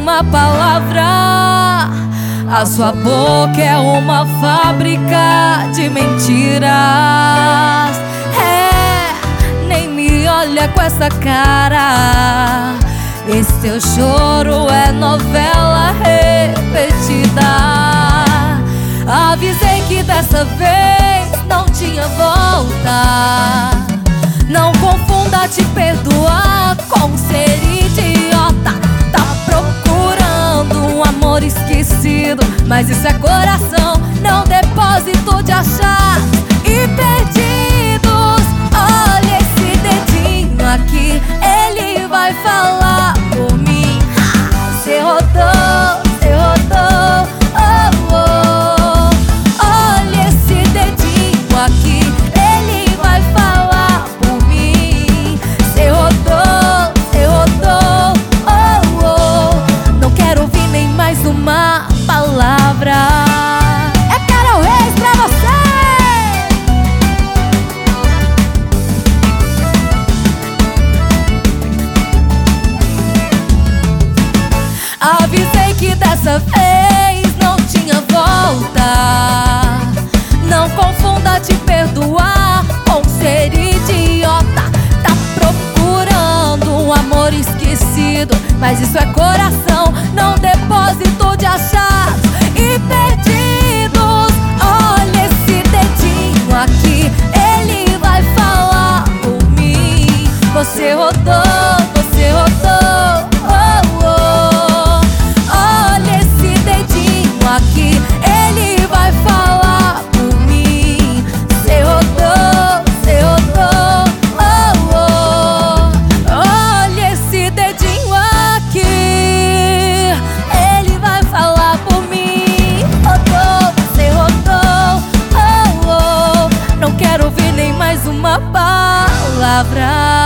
uma palavra. A sua boca é uma fábrica de mentiras. Nem me olha com essa cara. Esse teu choro é novela repetida. Avisei que dessa vez não tinha volta. Não confunda te perdoar com ser idiota. Tá procurando um amor esquecido, mas isso é coração, não depósito de achados e perdidos. Olha esse dedinho aqui, ele vai falar por mim. Cê rodou, oh, oh. Olha esse dedinho aqui, ele vai falar por mim. Cê rodou, oh, oh. Não quero ouvir nem mais uma palavra. É Carol Reis pra você! Avisei que dessa vez não tinha volta. Não confunda te perdoar com ser idiota. Tá procurando um amor esquecido, mas isso é coração, não depósito de achados e perdidos. Olha esse dedinho aqui, ele vai falar por mim. Você rodou, oh, oh. Olha esse dedinho aqui, ele vai falar por mim. Você rodou, oh, oh. Olha esse dedinho aqui, ele vai falar por mim. Rodou, você rodou, oh, oh. Não quero ouvir nem mais uma palavra.